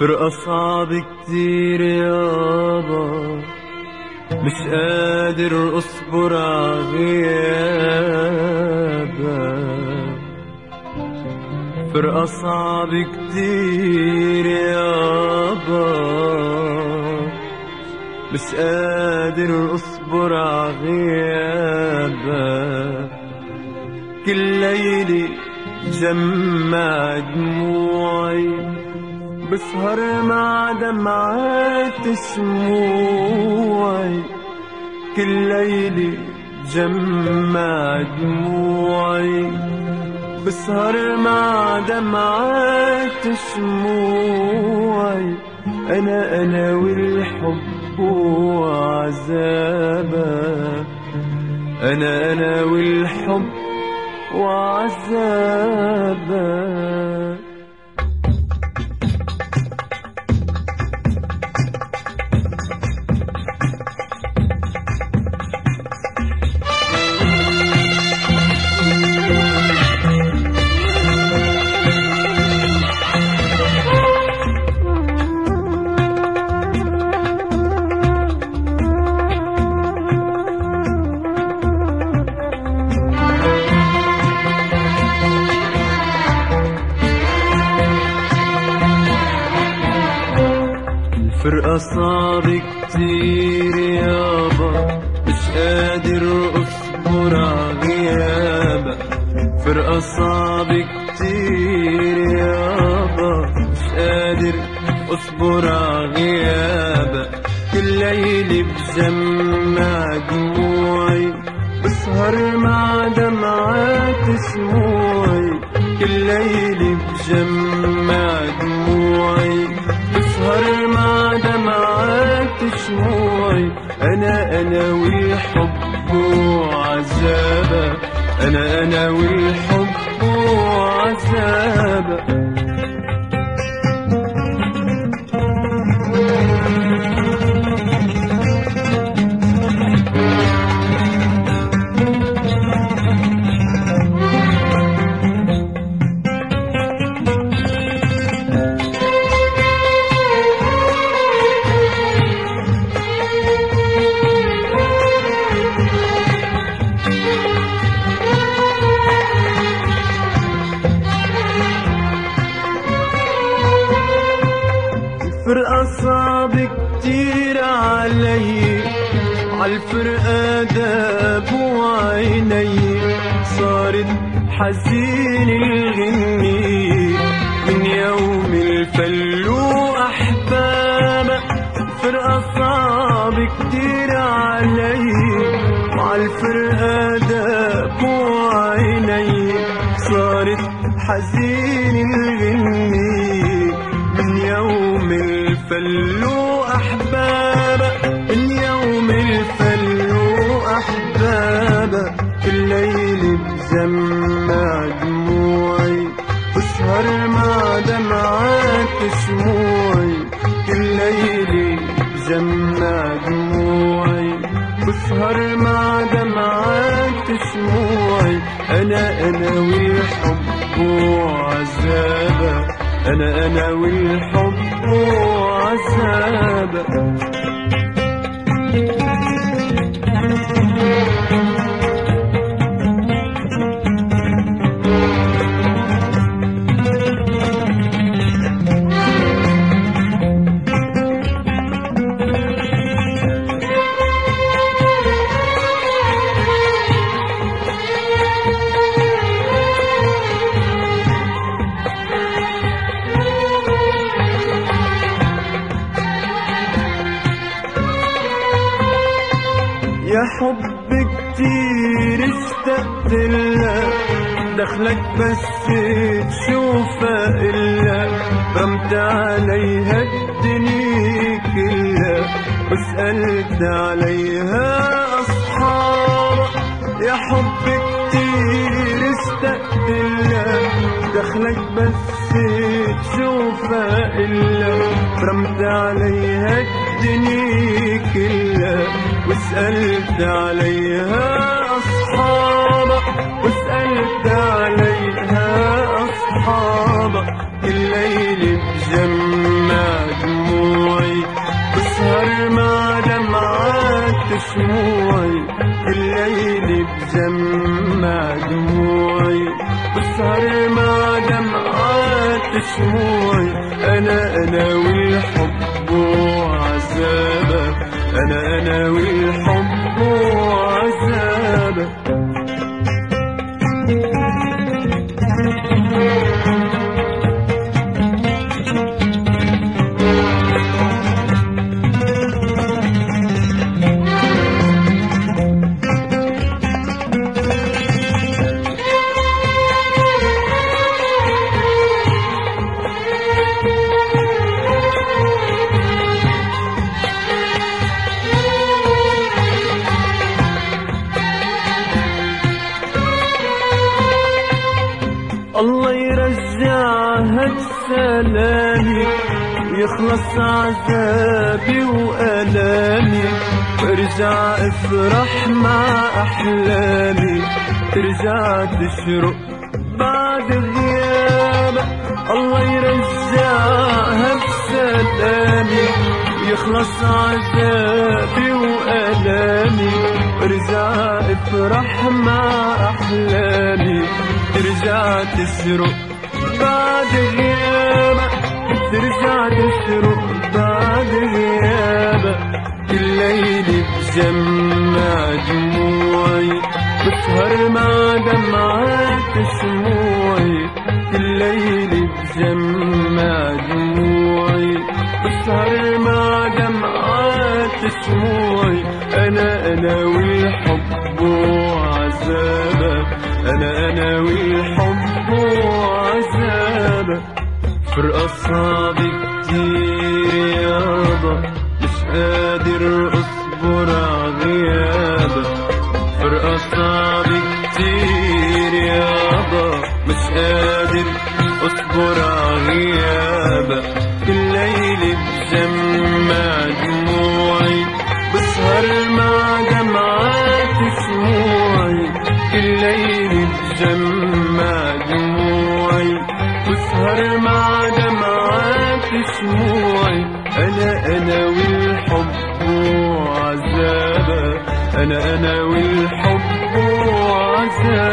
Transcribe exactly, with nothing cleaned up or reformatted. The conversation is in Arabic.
فرقة صعب كتير يابا، مش قادر اصبر عغيابك. فرقة صعب كتير يابا، مش قادر اصبر عغيابك. كل ليلة جمع دموعي، بسهر مع دمعات شموعي. كل ليلة جمع دموعي، بسهر مع دمعات شموعي. أنا أنا والحب وعذابك، أنا أنا والحب وعذابك. فرقة صعب كتير يابا، مش قادر اصبر عغيابك. فرقة صعب كتير يابا، مش قادر اصبر عغيابك. كل ليلة بجمع دموعي، بسهر مع دمعات شموعي. كل ليلة بجمع دموعي، بسهر مع دمعات شموعي. أنا أنا والحب وعذابك، أنا أنا والحب وعذابك. فرقة صعب كتير علي، عالفرقة داب وعيني. صارت حزين الغني من يوم الفلو أحبابك. فرقة صعب كتير علي، عالفرقة داب وعيني. صارت حزين الغني من يوم الفلو أحبابك، من يوم الفلو أحبابك. كل ليلة بجمع دموعي، بسهر مع دمعات شموعي. كل ليلة بجمع دموعي، بسهر مع دمعات شموعي. أنا أنا والحب وعذابك، أنا أنا والحب وعذابك. يا حب كتير اشتقت لك، دخلك بس تشوفها إلا رمت عليها الدنيا كلها، وسألت عليها أصحابك. يا حب كتير اشتقت لك، دخلك بس تشوفها إلا رمت عليها الدنيا كلها، وسألت عليها أصحابك. وسألت عليها أصحابك. الليل بجمع مع دمعات شموعي الليل بجمع دموعي بسهر مع دمعات شموعي أنا أنا والحب وعذابك أنا أنا والحب وعذابك الله يرجعها بسلامي يخلص عذابي وآلامي ارجع افرح مع أحلامي ترجع تشرق بعد غيابك الله يرجعها بسلامي يخلص عذابي وآلامي ارجع افرح مع أحلامي ترجع تشرق بعد غيابك ترجع تشرق بعد غيابك الليل بجمع دموعي بسهر مع دمعات شموعي الليل بجمع دموعي بسهر مع دمعات شموعي أنا أنا والحب وعذابك أنا أنا والحب وعذابك فرقة صعبة كتير يابا مش قادر أصبر عغيابك فرقة صعبة كتير يابا مش قادر أصبر عغيابك الليل بجمع دموعي بسهر مع دمعات شموعي الليل بجمع دموعي بسهر مع دمعات شموعي أنا أنا والحب وعذابك أنا أنا والحب وعذابك